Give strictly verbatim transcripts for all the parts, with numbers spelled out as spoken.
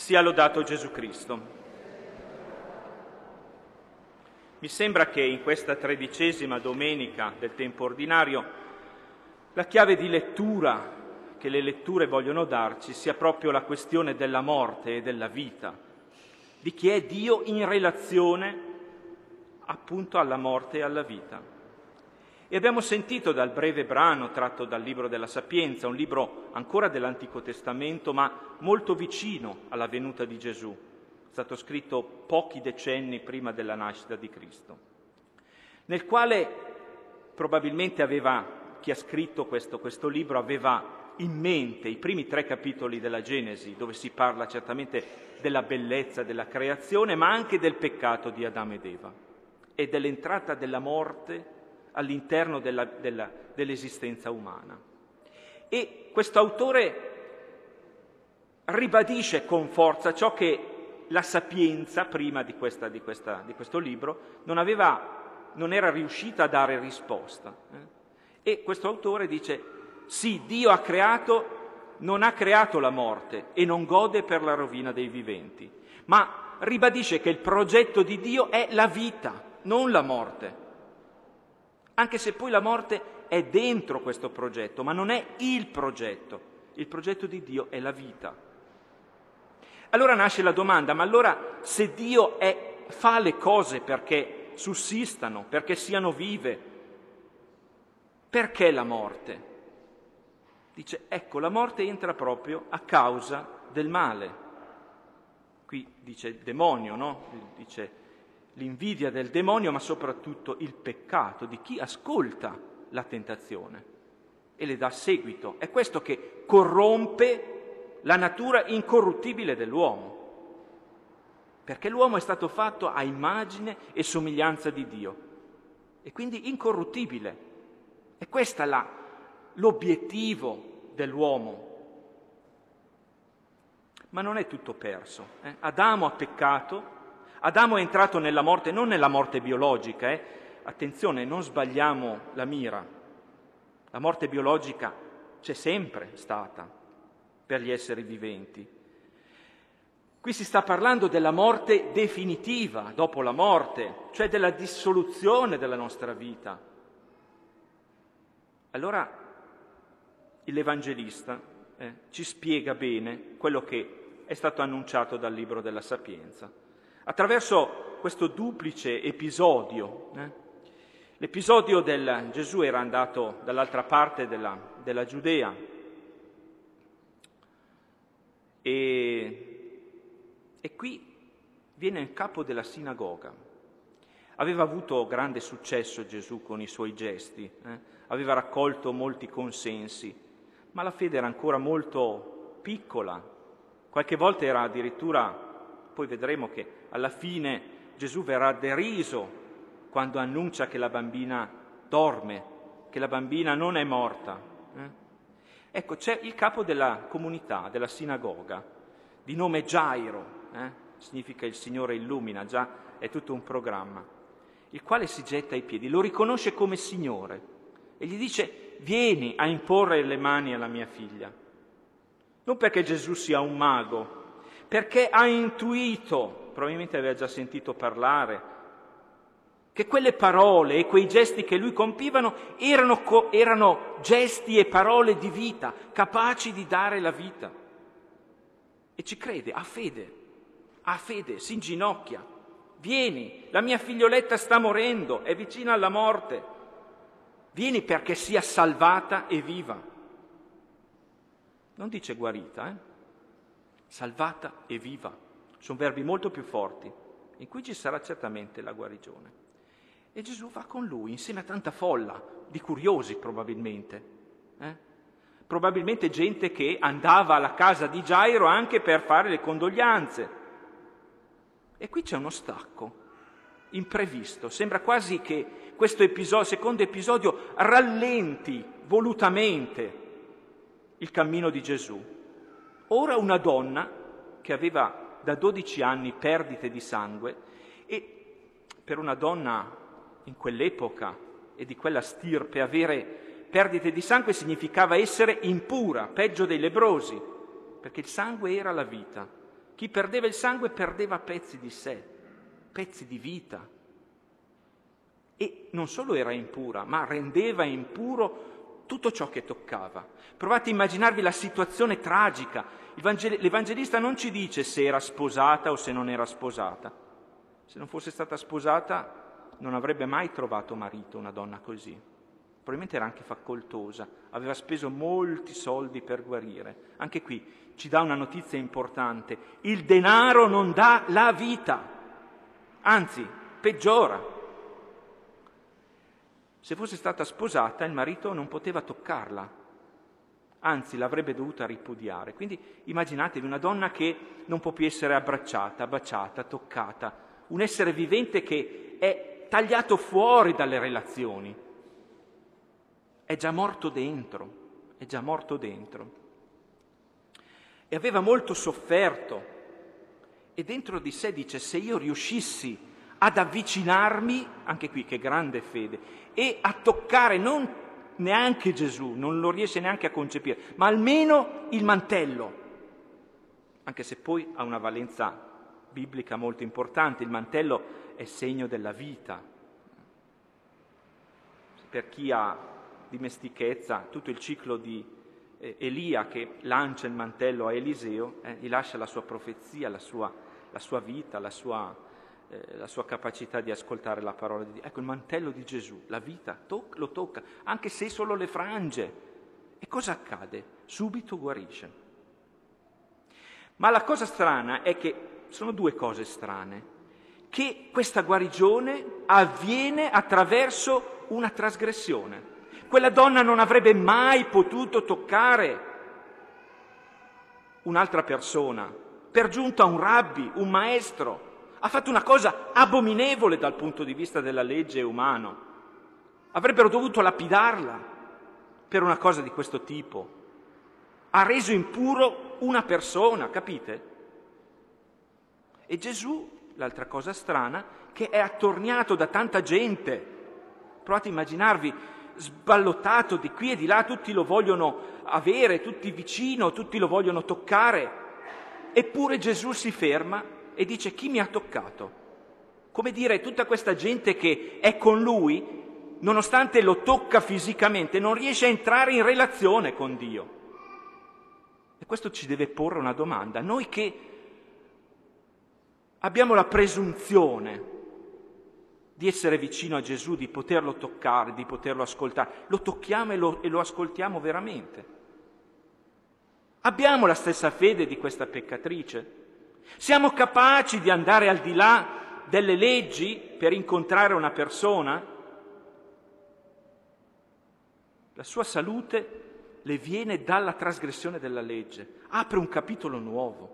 Sia lodato Gesù Cristo. Mi sembra che in questa tredicesima domenica del tempo ordinario la chiave di lettura che le letture vogliono darci sia proprio la questione della morte e della vita, di chi è Dio in relazione appunto alla morte e alla vita. E abbiamo sentito dal breve brano tratto dal Libro della Sapienza, un libro ancora dell'Antico Testamento, ma molto vicino alla venuta di Gesù, stato scritto pochi decenni prima della nascita di Cristo, nel quale probabilmente aveva, chi ha scritto questo, questo libro aveva in mente i primi tre capitoli della Genesi, dove si parla certamente della bellezza della creazione, ma anche del peccato di Adamo ed Eva e dell'entrata della morte all'interno della, della, dell'esistenza umana. E questo autore ribadisce con forza ciò che la Sapienza, prima di, questa, di, questa, di questo libro, non, aveva, non era riuscita a dare risposta. Eh? E questo autore dice, sì, Dio ha creato, non ha creato la morte e non gode per la rovina dei viventi, ma ribadisce che il progetto di Dio è la vita, non la morte. Anche se poi la morte è dentro questo progetto, ma non è il progetto. Il progetto di Dio è la vita. Allora nasce la domanda, ma allora se Dio è, fa le cose perché sussistano, perché siano vive, perché la morte? Dice, ecco, la morte entra proprio a causa del male. Qui dice il demonio, no? Dice l'invidia del demonio, ma soprattutto il peccato di chi ascolta la tentazione e le dà seguito. È questo che corrompe la natura incorruttibile dell'uomo, perché l'uomo è stato fatto a immagine e somiglianza di Dio e quindi incorruttibile. E questo è la, l'obiettivo dell'uomo. Ma non è tutto perso. Eh? Adamo ha peccato. Adamo è entrato nella morte, non nella morte biologica, eh? Attenzione, non sbagliamo la mira. La morte biologica c'è sempre stata per gli esseri viventi. Qui si sta parlando della morte definitiva, dopo la morte, cioè della dissoluzione della nostra vita. Allora l'Evangelista eh, ci spiega bene quello che è stato annunciato dal Libro della Sapienza. Attraverso questo duplice episodio, eh? l'episodio del Gesù era andato dall'altra parte della, della Giudea e, e qui viene il capo della sinagoga. Aveva avuto grande successo Gesù con i suoi gesti, eh? aveva raccolto molti consensi, ma la fede era ancora molto piccola, qualche volta era addirittura... Poi vedremo che alla fine Gesù verrà deriso quando annuncia che la bambina dorme, che la bambina non è morta. Eh? Ecco, c'è il capo della comunità, della sinagoga, di nome Gairo, eh? significa il Signore illumina, già è tutto un programma, il quale si getta ai piedi, lo riconosce come Signore e gli dice vieni a imporre le mani alla mia figlia. Non perché Gesù sia un mago, perché ha intuito, probabilmente aveva già sentito parlare, che quelle parole e quei gesti che lui compivano erano, co- erano gesti e parole di vita, capaci di dare la vita. E ci crede, ha fede, ha fede, si inginocchia. Vieni, la mia figlioletta sta morendo, è vicina alla morte. Vieni perché sia salvata e viva. Non dice guarita, eh? Salvata e viva. Sono verbi molto più forti, in cui ci sarà certamente la guarigione. E Gesù va con lui, insieme a tanta folla, di curiosi probabilmente. Eh? Probabilmente gente che andava alla casa di Gairo anche per fare le condoglianze. E qui c'è uno stacco imprevisto. Sembra quasi che questo episodio, secondo episodio rallenti volutamente il cammino di Gesù. Ora una donna che aveva da dodici anni perdite di sangue e per una donna in quell'epoca e di quella stirpe avere perdite di sangue significava essere impura, peggio dei lebbrosi, perché il sangue era la vita Chi perdeva il sangue perdeva pezzi di sé, pezzi di vita. E non solo era impura, ma rendeva impuro tutto ciò che toccava. Provate a immaginarvi la situazione tragica. Il Vangel- l'Evangelista non ci dice se era sposata o se non era sposata. Se non fosse stata sposata non avrebbe mai trovato marito una donna così. Probabilmente era anche facoltosa, aveva speso molti soldi per guarire. Anche qui ci dà una notizia importante: il denaro non dà la vita, anzi peggiora. Se fosse stata sposata il marito non poteva toccarla, anzi l'avrebbe dovuta ripudiare. Quindi immaginatevi una donna che non può più essere abbracciata, baciata, toccata, un essere vivente che è tagliato fuori dalle relazioni, è già morto dentro, è già morto dentro. E aveva molto sofferto e dentro di sé dice: se io riuscissi ad avvicinarmi, anche qui che grande fede, e a toccare non neanche Gesù, non lo riesce neanche a concepire, ma almeno il mantello, anche se poi ha una valenza biblica molto importante. Il mantello è segno della vita. Per chi ha dimestichezza, tutto il ciclo di eh, Elia che lancia il mantello a Eliseo, eh, gli lascia la sua profezia, la sua, la sua vita, la sua, eh, la sua capacità di ascoltare la parola di Dio. Ecco il mantello di Gesù, la vita, toc- lo tocca, anche se solo le frange. E cosa accade? Subito guarisce. Ma la cosa strana è che, sono due cose strane, che questa guarigione avviene attraverso una trasgressione. Quella donna non avrebbe mai potuto toccare un'altra persona, per giunta un rabbi, un maestro. Ha fatto una cosa abominevole dal punto di vista della legge umano. Avrebbero dovuto lapidarla per una cosa di questo tipo. Ha reso impuro una persona, capite? E Gesù, l'altra cosa strana, che è attorniato da tanta gente. Provate a immaginarvi, sballottato di qui e di là, tutti lo vogliono avere, tutti vicino, tutti lo vogliono toccare. Eppure Gesù si ferma e dice: chi mi ha toccato? Come dire, tutta questa gente che è con lui, nonostante lo tocca fisicamente, non riesce a entrare in relazione con Dio. E questo ci deve porre una domanda. Noi che abbiamo la presunzione di essere vicino a Gesù, di poterlo toccare, di poterlo ascoltare, lo tocchiamo e lo, e lo ascoltiamo veramente? Abbiamo la stessa fede di questa peccatrice? Siamo capaci di andare al di là delle leggi per incontrare una persona? La sua salute le viene dalla trasgressione della legge, apre un capitolo nuovo.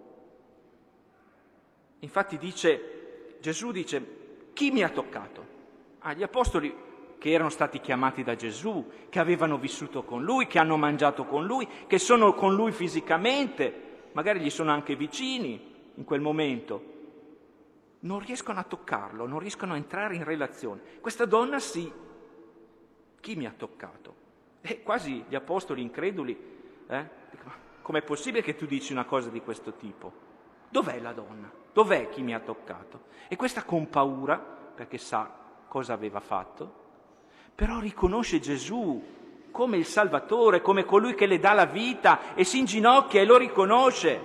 Infatti dice, Gesù dice: chi mi ha toccato? Ah, gli apostoli che erano stati chiamati da Gesù, che avevano vissuto con Lui, che hanno mangiato con Lui, che sono con Lui fisicamente, magari gli sono anche vicini in quel momento, non riescono a toccarlo, non riescono a entrare in relazione. Questa donna sì. Chi mi ha toccato? E quasi gli apostoli increduli, eh? Com'è possibile che tu dici una cosa di questo tipo? Dov'è la donna? Dov'è chi mi ha toccato? E questa con paura, perché sa cosa aveva fatto, però riconosce Gesù come il Salvatore, come colui che le dà la vita, e si inginocchia e lo riconosce.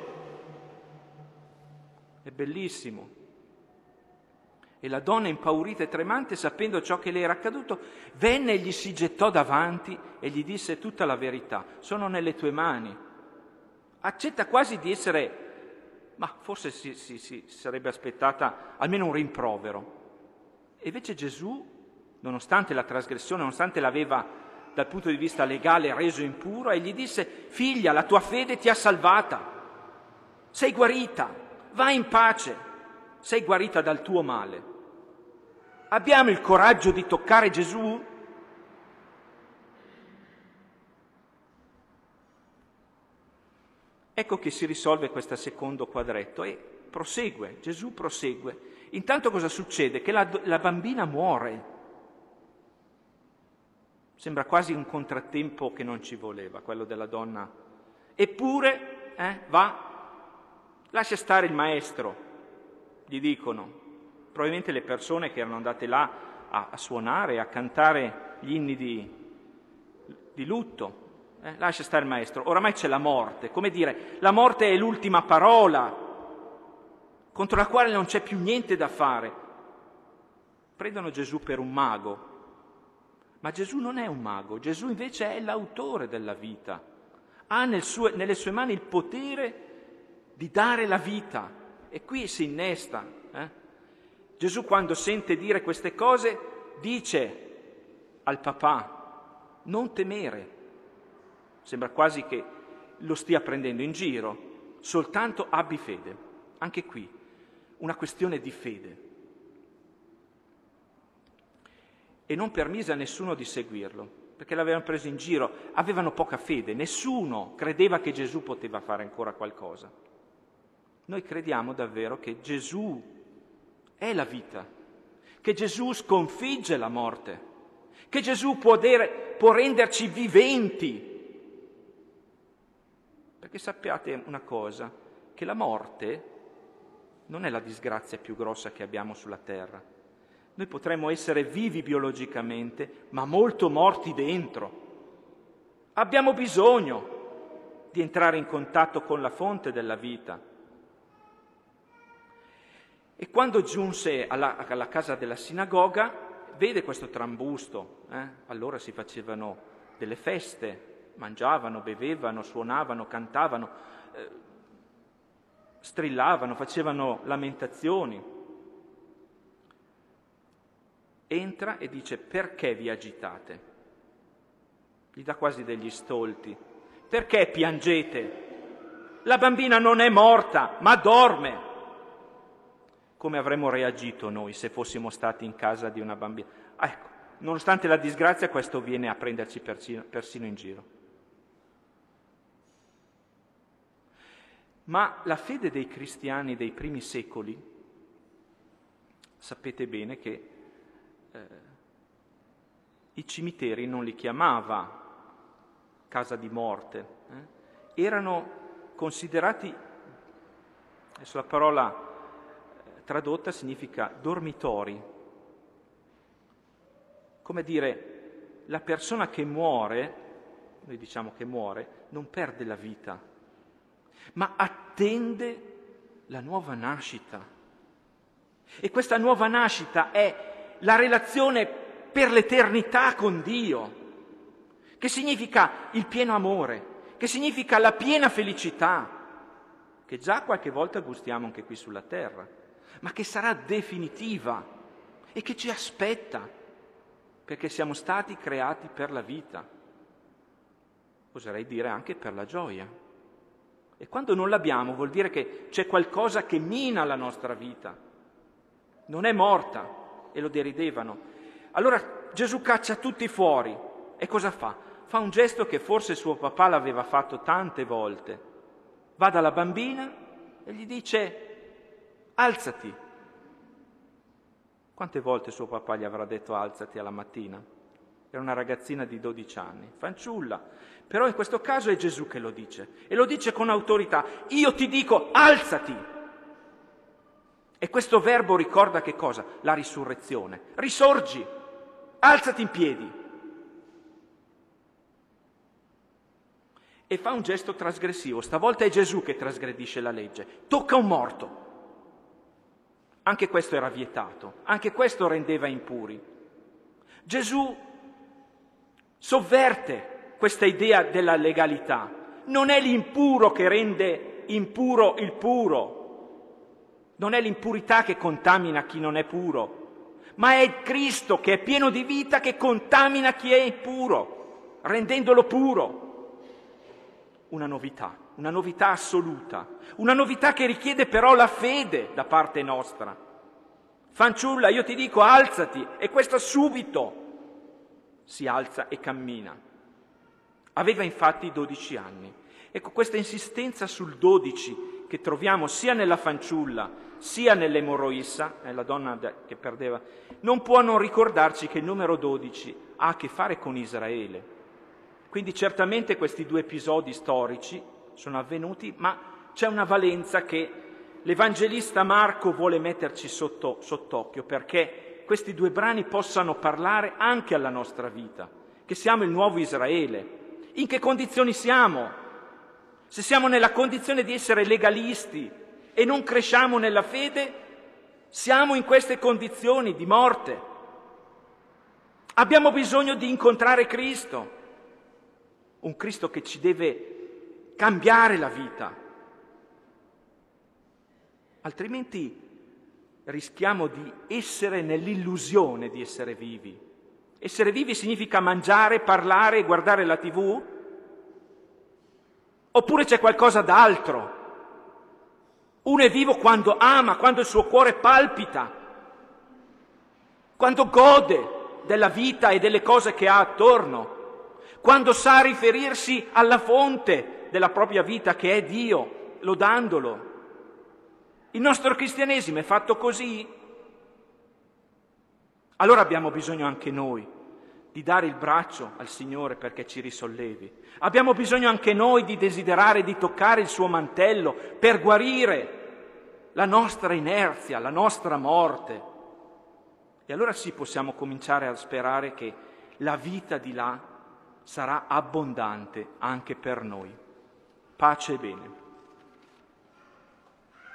È bellissimo. E la donna, impaurita e tremante, sapendo ciò che le era accaduto, venne e gli si gettò davanti e gli disse tutta la verità: sono nelle tue mani. Accetta quasi di essere... ma forse si, si, si sarebbe aspettata almeno un rimprovero. E invece Gesù, nonostante la trasgressione, nonostante l'aveva dal punto di vista legale reso impuro, e gli disse: figlia, la tua fede ti ha salvata, sei guarita, vai in pace, sei guarita dal tuo male. Abbiamo il coraggio di toccare Gesù? Ecco che si risolve questo secondo quadretto e prosegue, Gesù prosegue. Intanto cosa succede? Che la, la bambina muore. Sembra quasi un contrattempo che non ci voleva, quello della donna. Eppure eh, va Lascia stare il maestro, gli dicono, probabilmente le persone che erano andate là a, a suonare, a cantare gli inni di, di lutto. Eh, lascia stare il maestro, oramai c'è la morte, come dire, la morte è l'ultima parola, contro la quale non c'è più niente da fare. Prendono Gesù per un mago, ma Gesù non è un mago, Gesù invece è l'autore della vita, ha nel suo, nelle sue mani il potere di dare la vita, e qui si innesta. Eh? Gesù, quando sente dire queste cose, dice al papà: non temere. Sembra quasi che lo stia prendendo in giro, soltanto abbi fede. Anche qui, una questione di fede. E non permise a nessuno di seguirlo, perché l'avevano preso in giro, avevano poca fede, nessuno credeva che Gesù poteva fare ancora qualcosa. Noi crediamo davvero che Gesù è la vita, che Gesù sconfigge la morte, che Gesù può, dire, può renderci viventi. Perché sappiate una cosa, che la morte non è la disgrazia più grossa che abbiamo sulla terra. Noi potremmo essere vivi biologicamente, ma molto morti dentro. Abbiamo bisogno di entrare in contatto con la fonte della vita. E quando giunse alla, alla casa della sinagoga, vede questo trambusto. Eh? Allora si facevano delle feste, mangiavano, bevevano, suonavano, cantavano, eh, strillavano, facevano lamentazioni. Entra e dice: perché vi agitate? Gli dà quasi degli stolti. Perché piangete? La bambina non è morta, ma dorme. Come avremmo reagito noi se fossimo stati in casa di una bambina? Ah, ecco, nonostante la disgrazia, questo viene a prenderci persino, persino in giro. Ma la fede dei cristiani dei primi secoli, sapete bene che eh, i cimiteri non li chiamava casa di morte, eh? Erano considerati, adesso la parola tradotta significa dormitori, come dire, la persona che muore, noi diciamo che muore, non perde la vita, ma attende la nuova nascita. E questa nuova nascita è la relazione per l'eternità con Dio, che significa il pieno amore, che significa la piena felicità, che già qualche volta gustiamo anche qui sulla terra, ma che sarà definitiva e che ci aspetta, perché siamo stati creati per la vita, oserei dire anche per la gioia. E quando non l'abbiamo vuol dire che c'è qualcosa che mina la nostra vita, non è morta, e lo deridevano. Allora Gesù caccia tutti fuori, e cosa fa? Fa un gesto che forse suo papà l'aveva fatto tante volte. Va dalla bambina e gli dice: alzati. Quante volte suo papà gli avrà detto alzati alla mattina? Era una ragazzina di dodici anni, fanciulla. Però in questo caso è Gesù che lo dice, e lo dice con autorità: io ti dico alzati. E questo verbo ricorda che cosa? La risurrezione. Risorgi, alzati in piedi. E fa un gesto trasgressivo, stavolta è Gesù che trasgredisce la legge, tocca un morto. Anche questo era vietato, anche questo rendeva impuri. Gesù sovverte questa idea della legalità. Non è l'impuro che rende impuro il puro, non è l'impurità che contamina chi non è puro, ma è il Cristo che è pieno di vita che contamina chi è impuro, rendendolo puro. Una novità, una novità assoluta, una novità che richiede però la fede da parte nostra. Fanciulla, io ti dico alzati, e questa subito si alza e cammina. Aveva infatti dodici anni. Ecco, questa insistenza sul dodici che troviamo sia nella fanciulla sia nell'emorroissa, eh, la donna che perdeva, non può non ricordarci che il numero dodici ha a che fare con Israele. Quindi certamente questi due episodi storici sono avvenuti, ma c'è una valenza che l'Evangelista Marco vuole metterci sotto, sott'occhio, perché questi due brani possano parlare anche alla nostra vita, che siamo il nuovo Israele. In che condizioni siamo? Se siamo nella condizione di essere legalisti e non cresciamo nella fede, siamo in queste condizioni di morte. Abbiamo bisogno di incontrare Cristo, un Cristo che ci deve cambiare la vita. Altrimenti rischiamo di essere nell'illusione di essere vivi. Essere vivi significa mangiare, parlare e guardare la tivù? Oppure c'è qualcosa d'altro? Uno è vivo quando ama, quando il suo cuore palpita, quando gode della vita e delle cose che ha attorno, quando sa riferirsi alla fonte della propria vita che è Dio, lodandolo. Il nostro cristianesimo è fatto così? Allora abbiamo bisogno anche noi di dare il braccio al Signore perché ci risollevi. Abbiamo bisogno anche noi di desiderare di toccare il suo mantello per guarire la nostra inerzia, la nostra morte. E allora sì, possiamo cominciare a sperare che la vita di là sarà abbondante anche per noi. Pace e bene.